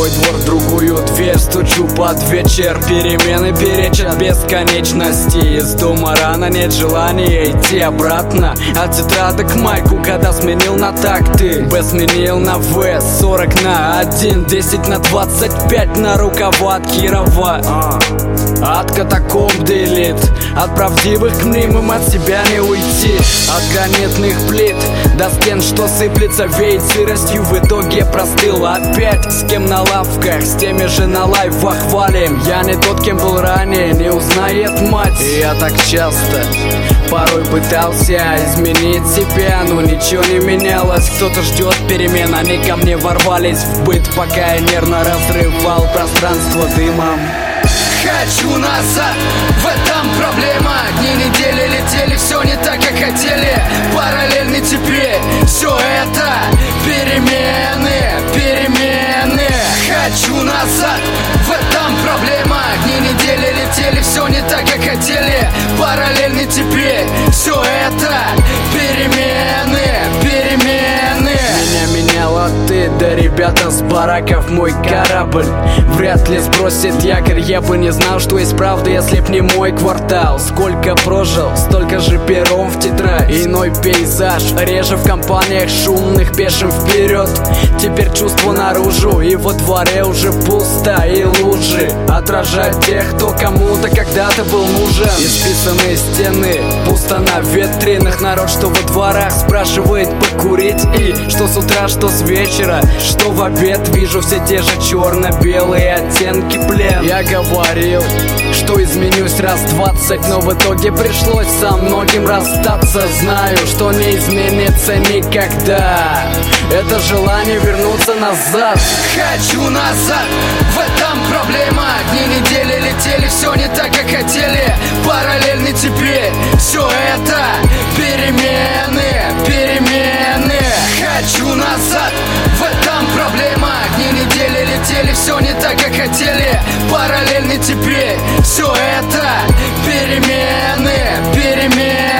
твой двор, в другую дверь стучу под вечер. Перемены перечат бесконечности. Из дома рано, нет желания идти обратно. От тетрадок к майку, когда сменил на такты. Б сменил на В, 40 на 1, 10 на 25 на рукава от Кирова. От катакомб делит, от правдивых к мнимым от себя не уйти. От гранитных плит до стен, что сыплется, веет сыростью. В итоге простыл опять. С кем на лавках, с теми же на лайвах валим. Я не тот, кем был ранее, не узнает мать. И я так часто порой пытался изменить себя, но ничего не менялось. Кто-то ждет перемен, они ко мне ворвались в быт, пока я нервно разрывал пространство дымом. Хочу назад, в этом проблема. Дни, недели летели, все не так, как хотели. Параллельно теперь все это перемены, перемены. Хочу назад, в этом проблема. Дни, недели летели, все не так, как хотели. Параллельно теперь все это перемены, перемены. Меня меняла ты, да ребята с бараков мой корабль вряд ли сбросит якорь. Я бы не знал, что есть правда, если б не мой квартал. Сколько прожил, столько же пером в тетрадь. Иной пейзаж, реже в компаниях шумных, пешим вперед. Теперь чувство наружу, и во дворе уже пусто. И лужи отражают тех, кто кому-то когда-то был нужен. Исписанные стены, пусто на ветренных. Народ, что во дворах, спрашивает покурить. И что с утра, что с вечера, что в обед. Вижу все те же черно-белые оттенки, плен. Я говорил, что изменюсь раз 20, но в итоге пришлось со многим расстаться. Знаю, что не изменится никогда. Это желание вернуться назад. Хочу назад, в этом проблема. Дни, недели летели, все не так, как хотели. Параллельно теперь все это перемены, перемены. Хочу назад, в этом проблема. Дни, недели летели, все не так, как хотели. Параллельно теперь все это перемены, перемены.